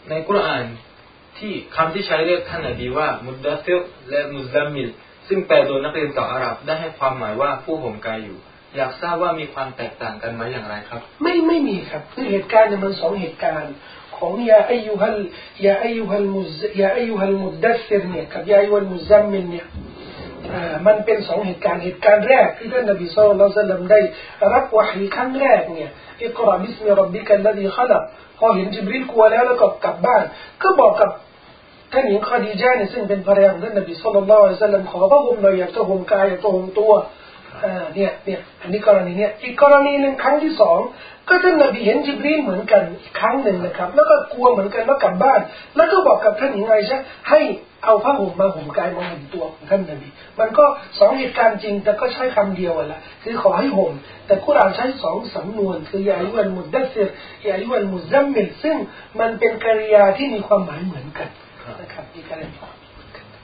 ในกุรอานที่คำที่ใช้เรียกท่านนบีว่ามุดดัสซิรและมุซัมมิลซึ่งแปลโดยนักเรียนเก่าอาหรับได้ให้ความหมายว่าผู้ห่มกายอยู่อยากทราบว่ามีความแตกต่างกันไหมอย่างไรครับไม่มีครับคือเหตุการณ์เนี่ยมันสองเหตุการณ์ของยาอายุฮัลมุดดัสซิรเนี่ยกับยาอายุฮัลมุซัมมิลเนี่ยมันเป็นสองเหตุการณ์แรกที่ท่านนบีศ็อลลัลลอฮุอะลัยฮิวะซัลลัมได้รับวะฮีครั้งแรกเนี่ยอิกราบิสมิร็อบบิกัลลซีขะลักพอเห็นญิบรีลกลัวแล้วก็กลับบ้านก็บอกกับท่านหญิงคอดีญะห์เนี่ยซึ่งเป็นภรรยาของท่านนบีศ็อลลัลลอฮุอะลัยฮิวะซัลลัมขอพระองค์หน่อยอยากจะห่มกายอยากจะห่มตัวเนี่ยอันนี้กรณีเนี่ยอีกกรณีหนึ่งครั้งที่สองก็ท่านนบีเห็นญิบรีลเหมือนกันอีกครั้งหนึ่งนะครับแล้วก็กลัวเหมือนกันแล้วกลับบ้านแล้วก็บอกกับท่านหญิงไอชะห์ให้เอาผ้าห่มมาห่มกายมาห่มตัวของท่านนบีมันก็สองเหตุการณ์จริงแต่ก็ใช้คำเดียวละคือขอให้ห่มแต่กุรอานใช้สองสำนวนคือยาอายุฮัลมุดดัสซิรยาอายุฮัลมุซัมมิลซึ่งมันเป็นกริยาที่มีความหมายเหมือนกันนะครับมีการ